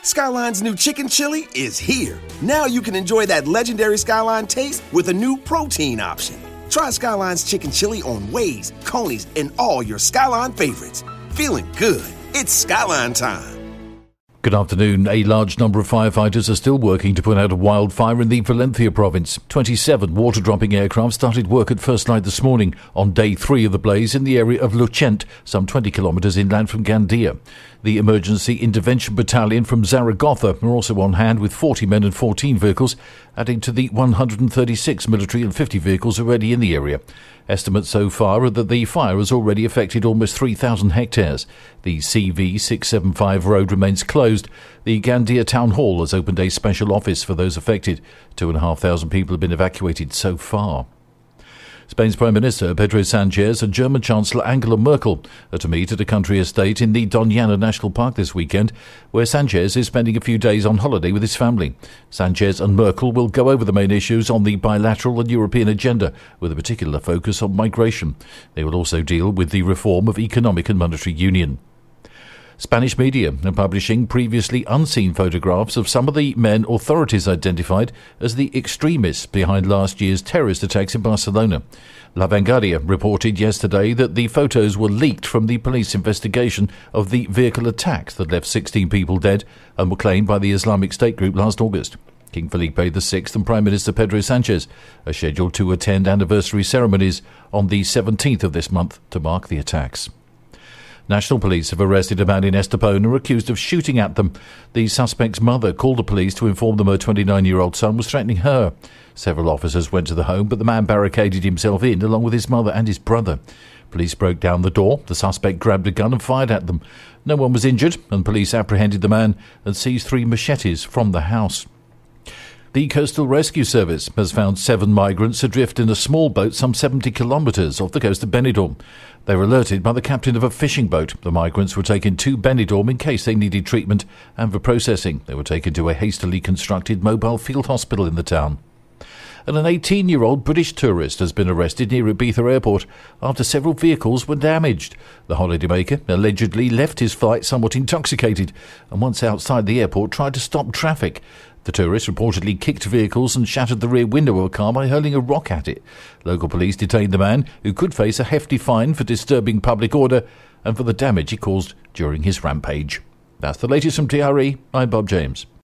Skyline's new chicken chili is here. Now you can enjoy that legendary Skyline taste with a new protein option. Try Skyline's chicken chili on Waze, Coney's, and all your Skyline favorites. Feeling good. It's Skyline time. Good afternoon. A large number of firefighters are still working to put out a wildfire in the Valencia province. 27 water-dropping aircraft started work at first light this morning on day 3 of the blaze in the area of Lucent, some 20 kilometres inland from Gandia. The Emergency Intervention Battalion from Zaragoza are also on hand with 40 men and 14 vehicles, adding to the 136 military and 50 vehicles already in the area. Estimates so far are that the fire has already affected almost 3,000 hectares. The CV675 road remains closed. The Gandia Town Hall has opened a special office for those affected. 2,500 people have been evacuated so far. Spain's Prime Minister Pedro Sanchez and German Chancellor Angela Merkel are to meet at a country estate in the Doñana National Park this weekend, where Sanchez is spending a few days on holiday with his family. Sanchez and Merkel will go over the main issues on the bilateral and European agenda, with a particular focus on migration. They will also deal with the reform of economic and monetary union. Spanish media are publishing previously unseen photographs of some of the men authorities identified as the extremists behind last year's terrorist attacks in Barcelona. La Vanguardia reported yesterday that the photos were leaked from the police investigation of the vehicle attacks that left 16 people dead and were claimed by the Islamic State group last August. King Felipe VI and Prime Minister Pedro Sanchez are scheduled to attend anniversary ceremonies on the 17th of this month to mark the attacks. National Police have arrested a man in Estepona accused of shooting at them. The suspect's mother called the police to inform them her 29-year-old son was threatening her. Several officers went to the home, but the man barricaded himself in along with his mother and his brother. Police broke down the door. The suspect grabbed a gun and fired at them. No one was injured, and police apprehended the man and seized 3 machetes from the house. The Coastal Rescue Service has found 7 migrants adrift in a small boat some 70 kilometres off the coast of Benidorm. They were alerted by the captain of a fishing boat. The migrants were taken to Benidorm in case they needed treatment and for processing. They were taken to a hastily constructed mobile field hospital in the town. And an 18-year-old British tourist has been arrested near Ibiza Airport after several vehicles were damaged. The holidaymaker allegedly left his flight somewhat intoxicated and once outside the airport tried to stop traffic. The tourist reportedly kicked vehicles and shattered the rear window of a car by hurling a rock at it. Local police detained the man, who could face a hefty fine for disturbing public order and for the damage he caused during his rampage. That's the latest from TRE. I'm Bob James.